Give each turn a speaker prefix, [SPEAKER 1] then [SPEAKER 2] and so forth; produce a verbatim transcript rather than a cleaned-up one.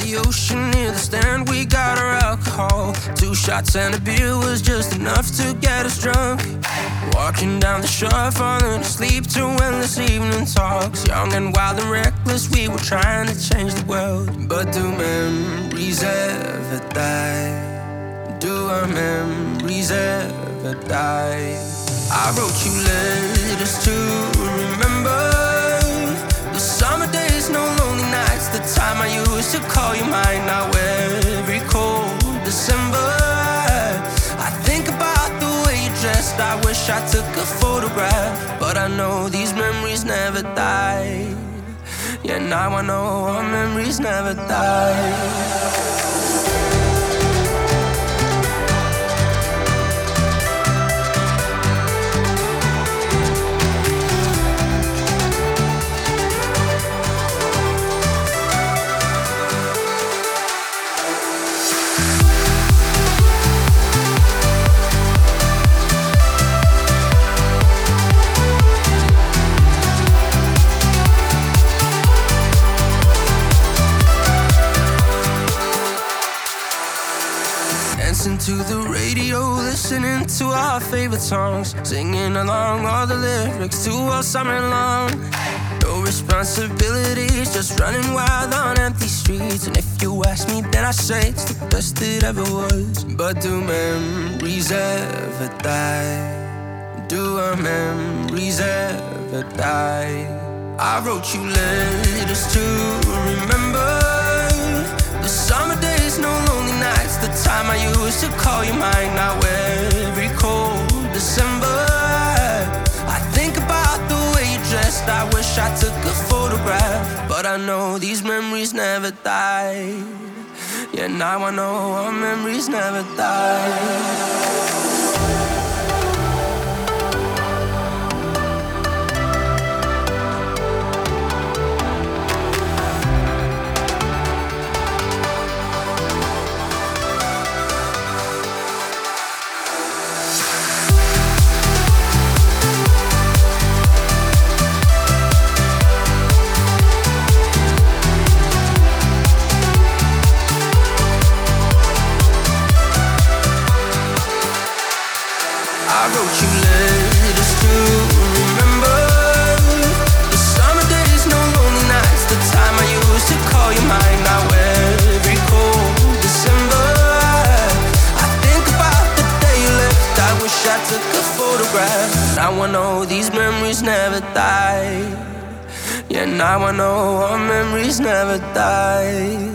[SPEAKER 1] the ocean near the stand, we got our alcohol. Two shots and a beer was just enough to get us drunk. Walking down the shore, falling asleep to endless evening talks. Young and wild and reckless, we were trying to change the world. But do memories ever die? Do our memories ever die? I wrote you letters to remember the summer days, no lonely nights, the time I used to call you mine. Now every cold December, I think about the way you dressed. I wish I took a photograph, but I know these memories never die. Yeah, now I know our memories never die. Dancing to the radio, listening to our favorite songs, singing along all the lyrics to all summer long. No responsibilities, just running wild on empty streets. And if you ask me, then I say it's the best it ever was. But do memories ever die? Do our memories ever die? I wrote you letters to remember the summer days, no lonely nights, the time I used to call you mine. Now every cold December, I think about the way you dressed. I wish I took a photograph, but I know these memories never die. Yeah, now I know our memories never die. I wrote you letters to remember the summer days, no lonely nights, the time I used to call you mine. Now every cold December, I think about the day you left. I wish I took a photograph. Now I know these memories never die. Yeah, now I know our memories never die.